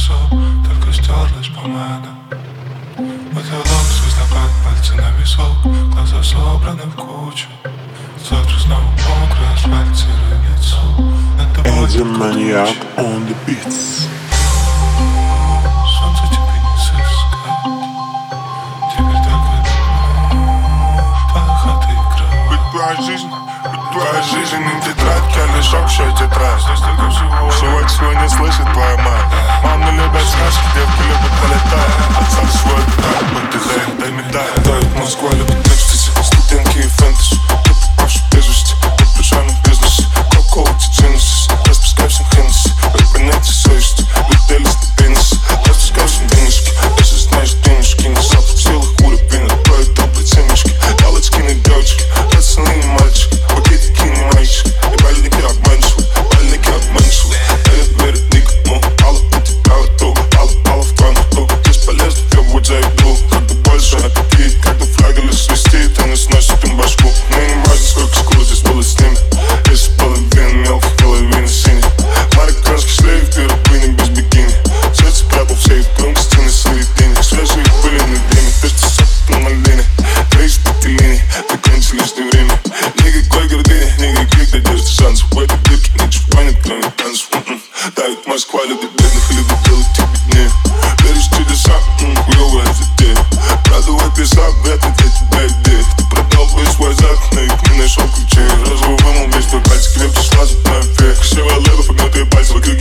лицо, только стерлась помада. Потолок звездопад, пальцы на весок, глаза собраны в кучу. Завтра снова мокрый асфальт, серое лицо. Эдди Маньяк on the beats. Солнце тебе не сыскать. Теперь только твоя хата и кровать. Ведь твоя жизнь не тетрадь, а лишь общая тетрадь. Здесь только всего Всего, чего не слышит твоя мать. Мамы любят сказки, девки любят полетать. Отца свой так, вот ты дай медаль. Дают Москва, любит экстази, студентки и фэнтези. Ты попавший без вести, напряженный бизнес. Кока-кола, Genesis, распускаешься Хеннесси. Как понятие совести, летели ступенницы. Распускаешься денежки, если знаешь денежки. Не сам в силах уровень, отправить добрые семечки. Галочки на девочки, пацаны не мальчики. Пакетики не мальчики, и бальники обманчивы. Бальники обманчивы, дают верить никому. Алла, у тебя готов, Алла в твоем рту. Бесполезно требовать за еду, как бы больше аппетит. Когда флагали свистит, они сносят им башку. Мне не важно, сколько шкур здесь было с ними. Если половина мелких, половина синих. Марокканский шлейф, ты рабыня без бикини. Сердце прятал в сейф, громкости на середине. Свежие были на дыме, ты что сопли на малине. Рейс по линии, докончи лишнее время. Никакой гордыни, никаких надежд и шансов. В этой дырке ничего нет, кроме танцев. Дают Москва, любит бедных и любит делать их беднее. Веришь в чудеса, хуёвая идея. Продавай писа, это для тебя идея. Ты продал весь свой зад, но их не нашел ключей. Розовый вымыл весь твой пальцы, крепче слазит на фея. Красивая лева, погнутые пальцы вокруг